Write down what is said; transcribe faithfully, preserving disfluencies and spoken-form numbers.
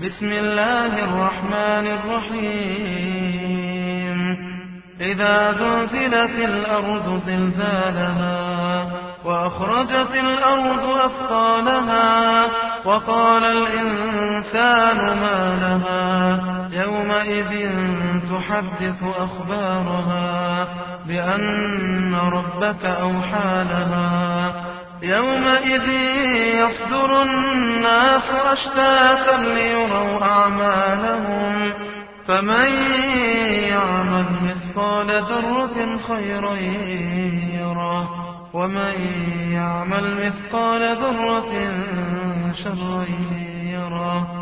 بسم الله الرحمن الرحيم إذا زلزلت الأرض زلزالها وأخرجت الأرض أثقالها وقال الإنسان ما لها يومئذ تحدث أخبارها بأن ربك أوحى لها يومئذ يصدر الناس أشتاتا ليروا أعمالهم فمن يعمل مثقال ذرة خيرا يره ومن يعمل مثقال ذرة شرا يره.